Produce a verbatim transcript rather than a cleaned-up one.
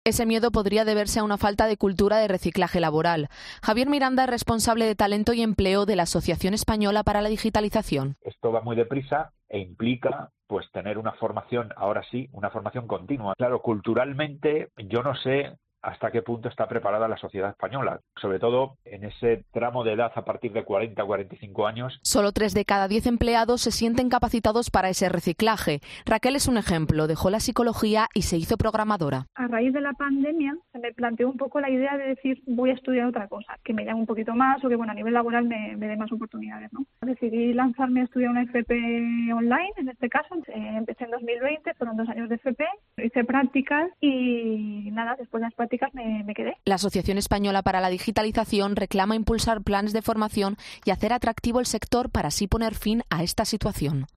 Ese miedo podría deberse a una falta de cultura de reciclaje laboral. Javier Miranda es responsable de talento y empleo de la Asociación Española para la Digitalización. Esto va muy deprisa e implica pues tener una formación, ahora sí, una formación continua. Claro, culturalmente yo no sé hasta qué punto está preparada la sociedad española, sobre todo en ese tramo de edad a partir de cuarenta a cuarenta y cinco años. Solo tres de cada diez empleados se sienten capacitados para ese reciclaje. Raquel es un ejemplo, dejó la psicología y se hizo programadora. A raíz de la pandemia se me planteó un poco la idea de decir voy a estudiar otra cosa, que me llame un poquito más o que bueno a nivel laboral me, me dé más oportunidades, ¿no? Decidí lanzarme a estudiar una F P online, en este caso, eh, empecé en dos mil veinte, fueron dos años de F P, hice prácticas y nada, después de las prácticas Me, me quedé. La Asociación Española para la Digitalización reclama impulsar planes de formación y hacer atractivo el sector para así poner fin a esta situación.